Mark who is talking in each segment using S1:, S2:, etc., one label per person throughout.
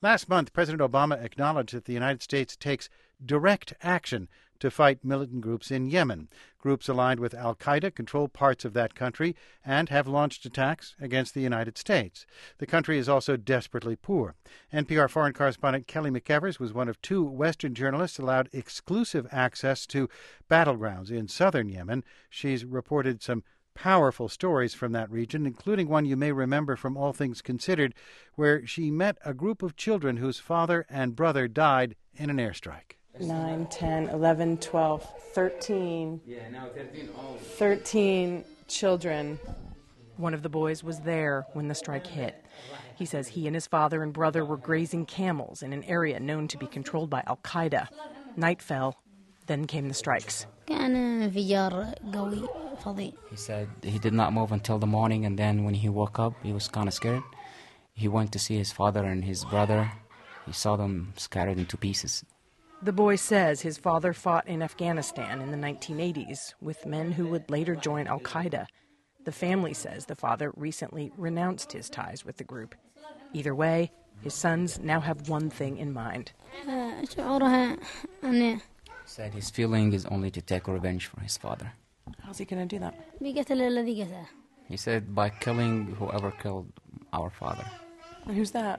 S1: Last month, President Obama acknowledged that the United States takes direct action to fight militant groups in Yemen. Groups aligned with al-Qaeda control parts of that country and have launched attacks against the United States. The country is also desperately poor. NPR foreign correspondent Kelly McEvers was one of two Western journalists allowed exclusive access to battlegrounds in southern Yemen. She's reported some powerful stories from that region, including one you may remember from All Things Considered, where she met a group of children whose father and brother died in an airstrike.
S2: 9, 10, 11, 12, 13. 13 children. One of the boys was there when the strike hit. He says he and his father and brother were grazing camels in an area known to be controlled by al-Qaeda. Night fell, then came the strikes.
S3: He said he did not move until the morning, and then when he woke up, he was kind of scared. He went to see his father and his brother. He saw them scattered into pieces.
S2: The boy says his father fought in Afghanistan in the 1980s with men who would later join al-Qaeda. The family says the father recently renounced his ties with the group. Either way, his sons now have one thing in mind.
S3: He said his feeling is only to take revenge for his father.
S2: How's he going to do that?
S3: He said by killing whoever killed our father.
S2: And who's that?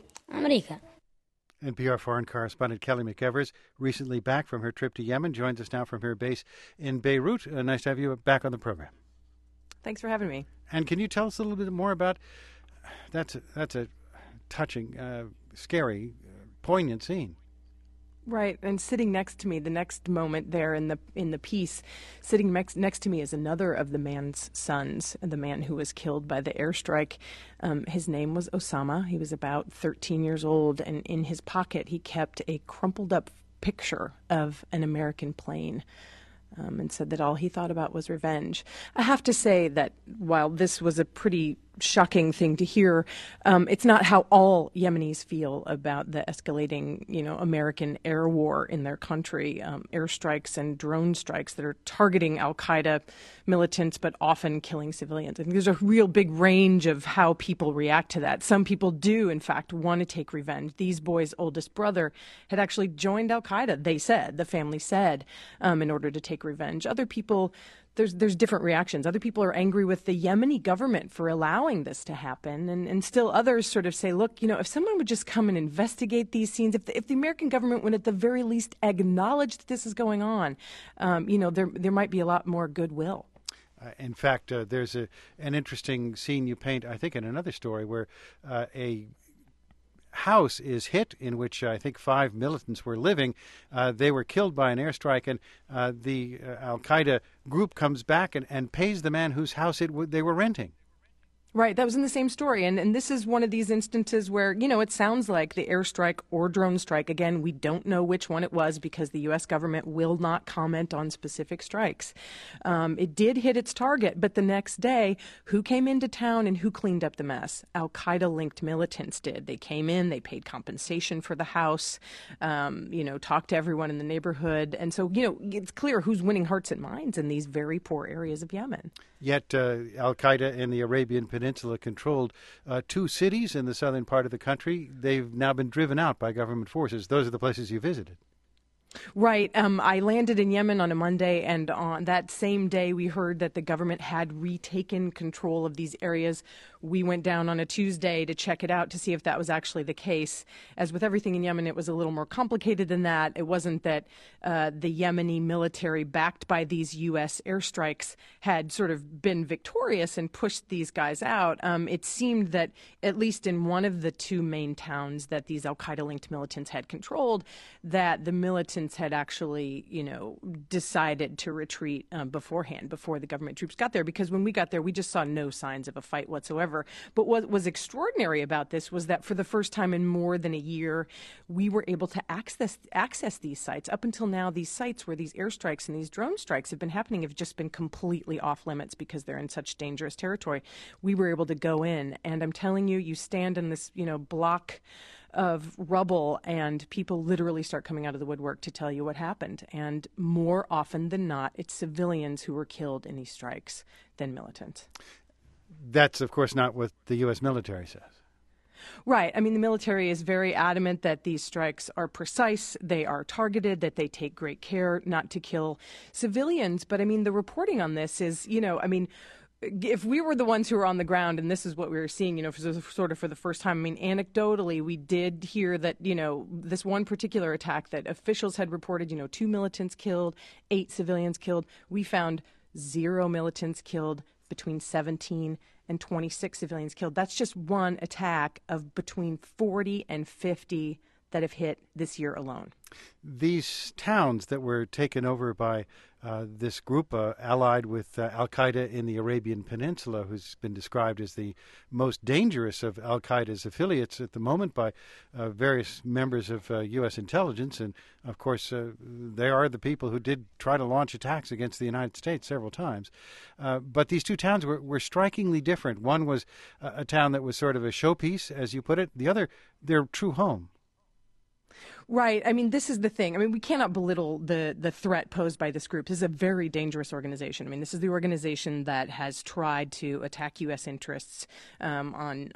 S1: NPR foreign correspondent Kelly McEvers, recently back from her trip to Yemen, joins us now from her base in Beirut. Nice to have you back on the program.
S2: Thanks for having me.
S1: And can you tell us a little bit more about that's a touching, scary, poignant scene.
S2: Right, and sitting next to me, the next moment there in the piece, sitting next to me is another of the man's sons, the man who was killed by the airstrike. His name was Osama. He was about 13 years old, and in his pocket he kept a crumpled up picture of an American plane. And said that all he thought about was revenge. I have to say that while this was a pretty shocking thing to hear, it's not how all Yemenis feel about the escalating, American air war in their country, airstrikes and drone strikes that are targeting al-Qaeda militants but often killing civilians. I think there's a real big range of how people react to that. Some people do, in fact, want to take revenge. These boys' oldest brother had actually joined al-Qaeda, the family said, in order to take revenge. Other people, there's different reactions. Other people are angry with the Yemeni government for allowing this to happen. And still others sort of say, look, if someone would just come and investigate these scenes, if the American government would at the very least acknowledge that this is going on, there might be a lot more goodwill.
S1: In fact, there's an interesting scene you paint, I think, in another story where a house is hit in which I think 5 militants were living. They were killed by an airstrike, and the al-Qaeda group comes back and pays the man whose house they were renting.
S2: Right, that was in the same story. And this is one of these instances where, it sounds like the airstrike or drone strike. Again, we don't know which one it was because the U.S. government will not comment on specific strikes. It did hit its target, but the next day, who came into town and who cleaned up the mess? Al-Qaeda-linked militants did. They came in, they paid compensation for the house, talked to everyone in the neighborhood. And so, it's clear who's winning hearts and minds in these very poor areas of Yemen.
S1: Yet al-Qaeda in the Arabian Peninsula controlled 2 cities in the southern part of the country. They've now been driven out by government forces. Those are the places you visited.
S2: Right. I landed in Yemen on a Monday, and on that same day we heard that the government had retaken control of these areas. We went down on a Tuesday to check it out to see if that was actually the case. As with everything in Yemen, it was a little more complicated than that. It wasn't that the Yemeni military, backed by these U.S. airstrikes, had sort of been victorious and pushed these guys out. It seemed that at least in one of the 2 main towns that these al-Qaeda-linked militants had controlled, that the militants had actually, decided to retreat beforehand, before the government troops got there. Because when we got there, we just saw no signs of a fight whatsoever. But what was extraordinary about this was that for the first time in more than a year, we were able to access these sites. Up until now, these sites where these airstrikes and these drone strikes have been happening have just been completely off limits because they're in such dangerous territory. We were able to go in, and I'm telling you, you stand in this, block of rubble, and people literally start coming out of the woodwork to tell you what happened. And more often than not, it's civilians who were killed in these strikes than militants.
S1: That's, of course, not what the U.S. military says.
S2: Right. I mean, the military is very adamant that these strikes are precise, they are targeted, that they take great care not to kill civilians. But I mean, the reporting on this is, if we were the ones who were on the ground and this is what we were seeing, for the first time, I mean, anecdotally, we did hear that, this one particular attack that officials had reported, 2 militants killed, 8 civilians killed. We found 0 militants killed, between 17 and 26 civilians killed. That's just one attack of between 40 and 50 that have hit this year alone.
S1: These towns that were taken over by this group allied with al-Qaeda in the Arabian Peninsula, who's been described as the most dangerous of al-Qaeda's affiliates at the moment by various members of U.S. intelligence. And, of course, they are the people who did try to launch attacks against the United States several times. But these two towns were strikingly different. One was a town that was sort of a showpiece, as you put it. The other, their true home.
S2: Right. I mean, this is the thing. I mean, we cannot belittle the threat posed by this group. This is a very dangerous organization. I mean, this is the organization that has tried to attack U.S. interests on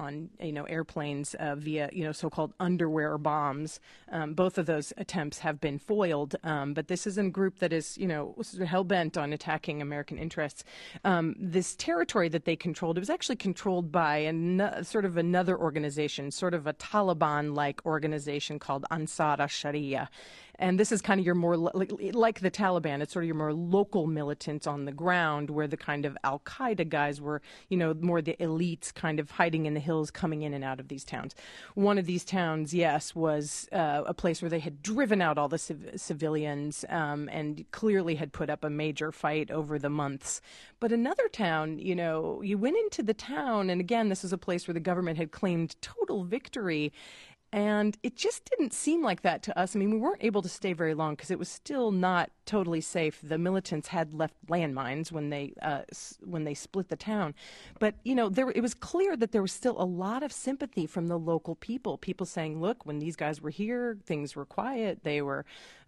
S2: airplanes via so-called underwear bombs. Both of those attempts have been foiled. But this is a group that is hell bent on attacking American interests. This territory that they controlled, it was actually controlled by another organization, sort of a Taliban-like organization called Ansar al-Sharia. And this is kind of your more, like the Taliban, it's sort of your more local militants on the ground, where the kind of al-Qaeda guys were, more the elites kind of hiding in the hills, coming in and out of these towns. One of these towns, yes, was a place where they had driven out all the civilians and clearly had put up a major fight over the months. But another town, you went into the town, and again, this is a place where the government had claimed total victory. And it just didn't seem like that to us. I mean, we weren't able to stay very long because it was still not totally safe. The militants had left landmines when they split the town. But, it was clear that there was still a lot of sympathy from the local people. People saying, look, when these guys were here, things were quiet. They were,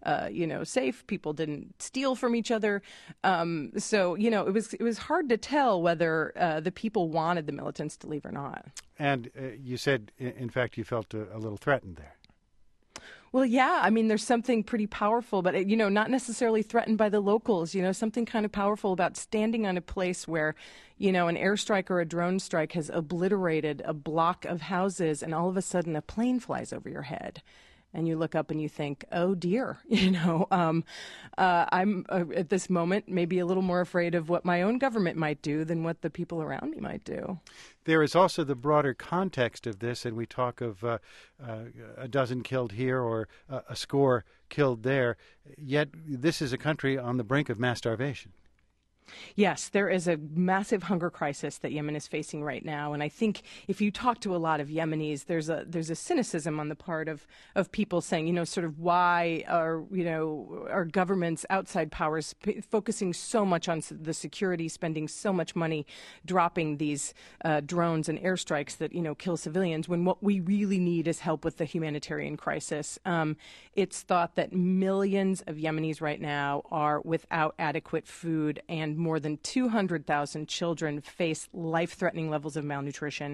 S2: safe. People didn't steal from each other. It was hard to tell whether the people wanted the militants to leave or not.
S1: And you said, in fact, you felt a little threatened there.
S2: Well, yeah. I mean, there's something pretty powerful, but, not necessarily threatened by the locals, something kind of powerful about standing on a place where, an airstrike or a drone strike has obliterated a block of houses, and all of a sudden a plane flies over your head. And you look up and you think, oh, dear, I'm at this moment maybe a little more afraid of what my own government might do than what the people around me might do.
S1: There is also the broader context of this, and we talk of a dozen killed here or a score killed there, yet this is a country on the brink of mass starvation.
S2: Yes, there is a massive hunger crisis that Yemen is facing right now, and I think if you talk to a lot of Yemenis, there's a cynicism on the part of people saying, sort of why are governments, outside powers focusing so much on the security, spending so much money, dropping these drones and airstrikes that kill civilians, when what we really need is help with the humanitarian crisis. It's thought that millions of Yemenis right now are without adequate food, and more than 200,000 children face life-threatening levels of malnutrition.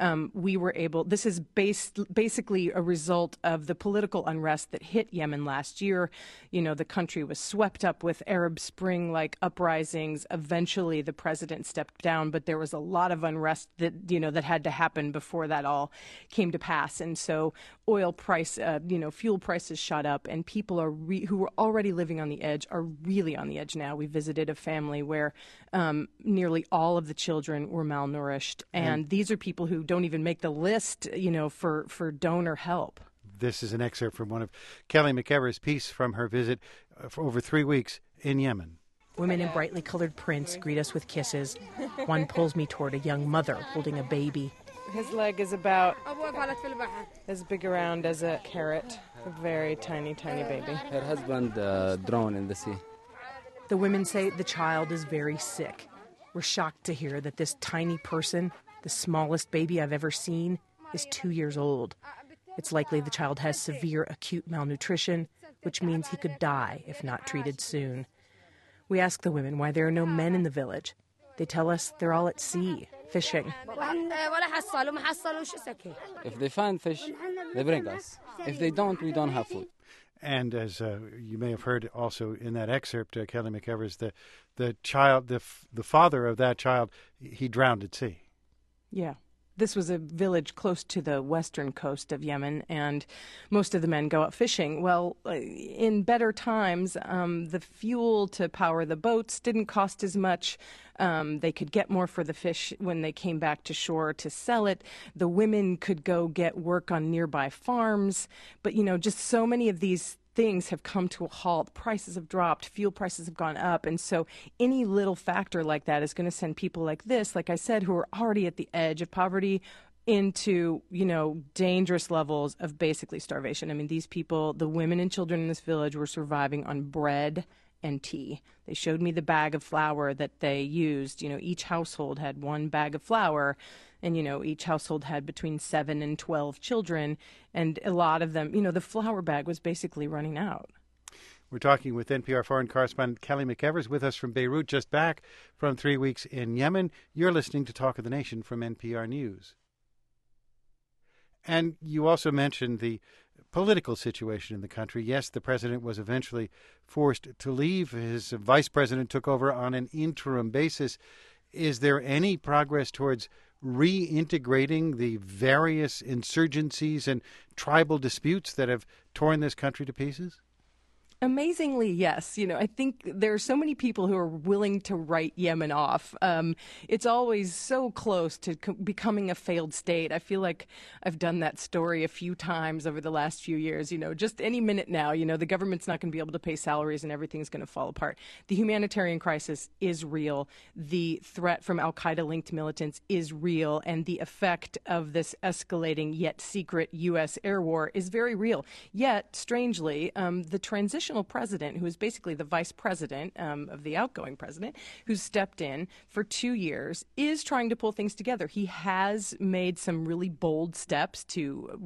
S2: This is basically a result of the political unrest that hit Yemen last year. The country was swept up with Arab Spring-like uprisings. Eventually, the president stepped down, but there was a lot of unrest that had to happen before that all came to pass. And so oil price, fuel prices shot up, and people who were already living on the edge are really on the edge now. We visited a family where nearly all of the children were malnourished, and these are people who don't even make the list, for donor help.
S1: This is an excerpt from one of Kelly McEver's piece from her visit for over 3 weeks in Yemen.
S2: Women in brightly colored prints greet us with kisses. One pulls me toward a young mother holding a baby. His leg is about as big around as a carrot. A very tiny, tiny baby.
S4: Her husband drowned in the sea.
S2: The women say the child is very sick. We're shocked to hear that this tiny person, the smallest baby I've ever seen, is 2 years old. It's likely the child has severe acute malnutrition, which means he could die if not treated soon. We ask the women why there are no men in the village. They tell us they're all at sea, fishing.
S4: If they find fish, they bring us. If they don't, we don't have food.
S1: And as you may have heard also in that excerpt, Kelly McEvers, the child, the father of that child, he drowned at sea.
S2: Yeah. This was a village close to the western coast of Yemen, and most of the men go out fishing. Well, in better times, the fuel to power the boats didn't cost as much. They could get more for the fish when they came back to shore to sell it. The women could go get work on nearby farms. But, just so many of these things have come to a halt. Prices have dropped. Fuel prices have gone up. And so any little factor like that is going to send people like this, like I said, who are already at the edge of poverty into, dangerous levels of basically starvation. I mean, these people, the women and children in this village were surviving on bread and tea. They showed me the bag of flour that they used. Each household had one bag of flour, and, each household had between 7 and 12 children, and a lot of them, the flour bag was basically running out.
S1: We're talking with NPR foreign correspondent Kelly McEvers, with us from Beirut, just back from 3 weeks in Yemen. You're listening to Talk of the Nation from NPR News. And you also mentioned the political situation in the country. Yes, the president was eventually forced to leave. His vice president took over on an interim basis. Is there any progress towards reintegrating the various insurgencies and tribal disputes that have torn this country to pieces?
S2: Amazingly, yes. I think there are so many people who are willing to write Yemen off. It's always so close to becoming a failed state. I feel like I've done that story a few times over the last few years. Just any minute now, the government's not going to be able to pay salaries and everything's going to fall apart. The humanitarian crisis is real. The threat from al-Qaeda-linked militants is real. And the effect of this escalating yet secret U.S. air war is very real. Yet, strangely, the transitional president, who is basically the vice president of the outgoing president, who's stepped in for 2 years, is trying to pull things together. He has made some really bold steps to,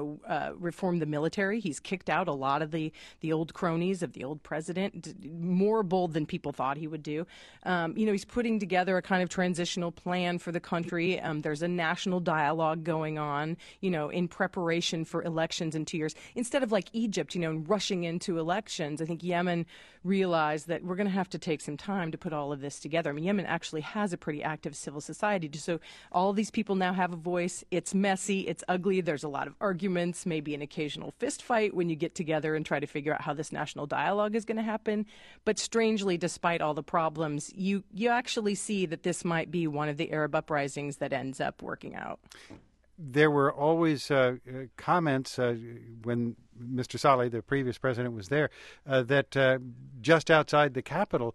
S2: reform the military. He's kicked out a lot of the old cronies of the old president, more bold than people thought he would do. He's putting together a kind of transitional plan for the country. There's a national dialogue going on, in preparation for elections in 2 years. Instead of like Egypt, rushing into elections, I think Yemen realized that we're going to have to take some time to put all of this together. I mean, Yemen actually has a pretty active civil society, so all these people now have a voice. It's messy, it's ugly, there's a lot of arguments, maybe an occasional fist fight when you get together and try to figure out how this national dialogue is going to happen. But strangely, despite all the problems, you actually see that this might be one of the Arab uprisings that ends up working out.
S1: There were always comments when Mr. Saleh, the previous president, was there, that just outside the capital,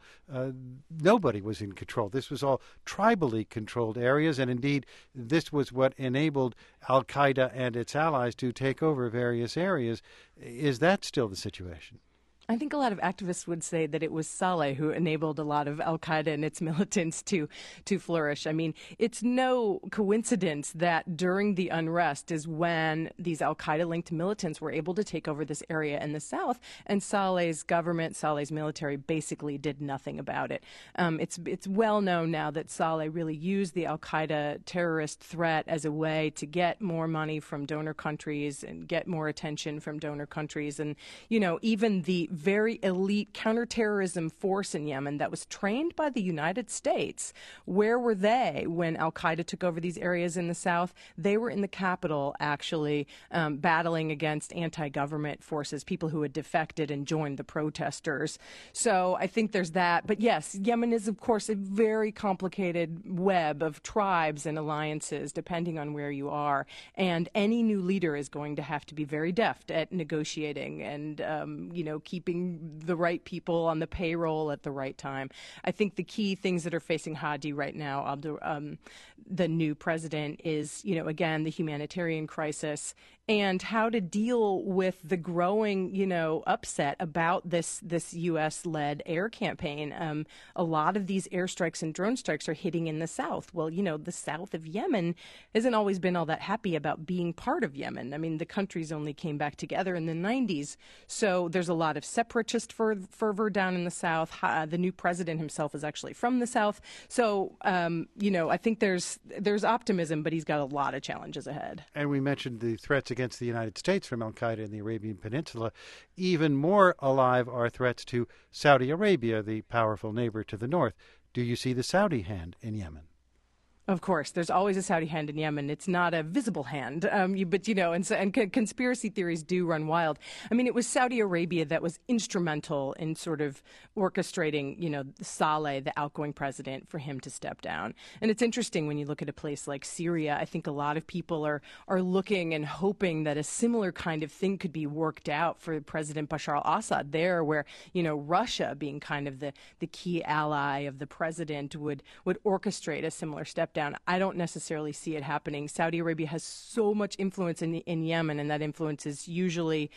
S1: nobody was in control. This was all tribally controlled areas, and indeed, this was what enabled al-Qaeda and its allies to take over various areas. Is that still the situation?
S2: I think a lot of activists would say that it was Saleh who enabled a lot of al-Qaeda and its militants to flourish. I mean, it's no coincidence that during the unrest is when these al-Qaeda-linked militants were able to take over this area in the south, and Saleh's government, Saleh's military, basically did nothing about it. It's well known now that Saleh really used the al-Qaeda terrorist threat as a way to get more money from donor countries and get more attention from donor countries. And, even the very elite counterterrorism force in Yemen that was trained by the United States. Where were they when al-Qaeda took over these areas in the south? They were in the capital, actually, battling against anti-government forces, people who had defected and joined the protesters. So I think there's that. But yes, Yemen is, of course, a very complicated web of tribes and alliances, depending on where you are. And any new leader is going to have to be very deft at negotiating and, keeping the right people on the payroll at the right time. I think the key things that are facing Hadi right now, the new president, is, again, the humanitarian crisis and how to deal with the growing, upset about this U.S.-led air campaign. A lot of these airstrikes and drone strikes are hitting in the south. Well, the south of Yemen hasn't always been all that happy about being part of Yemen. I mean, the countries only came back together in the 90s, so there's a lot of separatist fervor down in the south. The new president himself is actually from the south. So, I think there's optimism, but he's got a lot of challenges ahead.
S1: And we mentioned the threats against the United States from al-Qaeda in the Arabian Peninsula. Even more alive are threats to Saudi Arabia, the powerful neighbor to the north. Do you see the Saudi hand in Yemen?
S2: Of course, there's always a Saudi hand in Yemen. It's not a visible hand, and conspiracy theories do run wild. I mean, it was Saudi Arabia that was instrumental in sort of orchestrating, Saleh, the outgoing president, for him to step down. And it's interesting when you look at a place like Syria. I think a lot of people are looking and hoping that a similar kind of thing could be worked out for President Bashar al-Assad there, where, Russia, being kind of the key ally of the president, would orchestrate a similar step down. I don't necessarily see it happening. Saudi Arabia has so much influence in Yemen, and that influence is usually,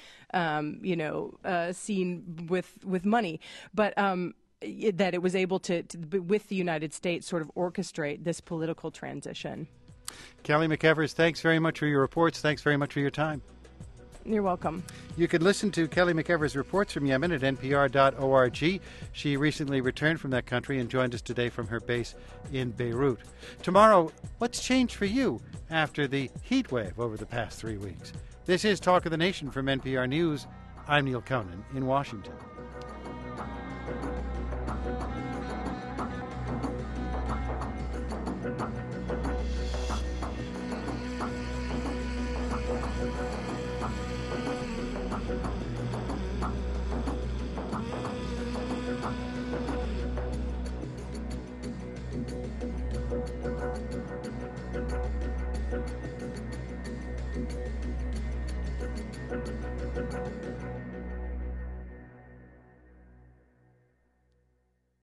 S2: seen with money. But that it was able to, with the United States, sort of orchestrate this political transition.
S1: Kelly McEvers, thanks very much for your reports. Thanks very much for your time.
S2: You're welcome.
S1: You can listen to Kelly McEvers' reports from Yemen at npr.org. She recently returned from that country and joined us today from her base in Beirut. Tomorrow, what's changed for you after the heat wave over the past 3 weeks? This is Talk of the Nation from NPR News. I'm Neil Conan in Washington.